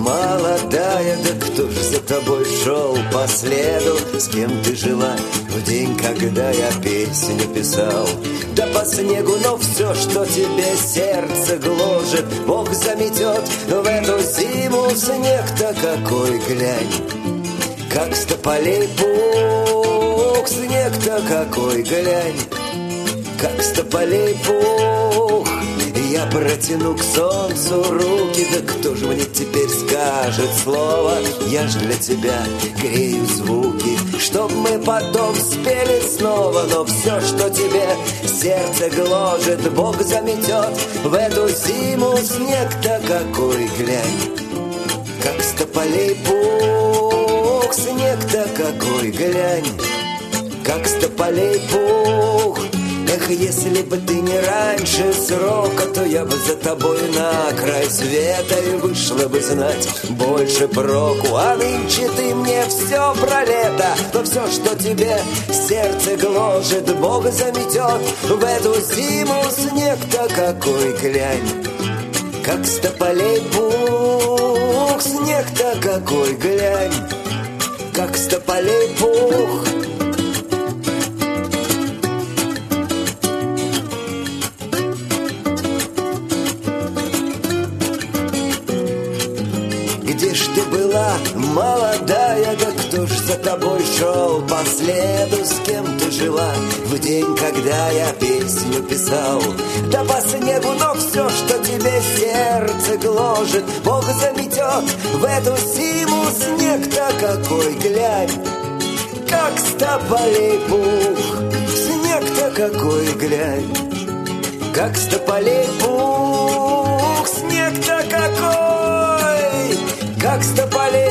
молодая, да кто ж за тобой шел по следу? С кем ты жила в день, когда я песню писал? Да по снегу, но все, что тебе сердце гложет, Бог заметет в эту зиму. Снег-то какой, глянь, как с тополей пух. Снег-то какой, глянь, как с тополей пух. Я протяну к солнцу руки, да кто же мне теперь скажет слово? Я ж для тебя грею звуки, чтоб мы потом спели снова. Но все, что тебе сердце гложет, Бог заметет в эту зиму. Снег-то какой, глянь, как с тополей пух. Снег-то какой, глянь, как с тополей пух. Эх, если бы ты не раньше срока, то я бы за тобой на край света и вышла бы знать больше проку. А нынче ты мне все про лето, то все, что тебе сердце гложет, Бог заметет в эту зиму. Снег-то какой, глянь, как с тополей пух. Снег-то какой, глянь, как с тополей пух. Где ж ты была, молодая, да кто ж за тобой шел по следу? С кем ты жила в день, когда я песню писал? Да по снегу, но все, что тебе сердце гложет, Бог заметет в эту зиму. Снег-то какой, глянь, как с тополей пух. Снег-то какой, глянь, как с тополей пух. Снег-то какой, как с тополей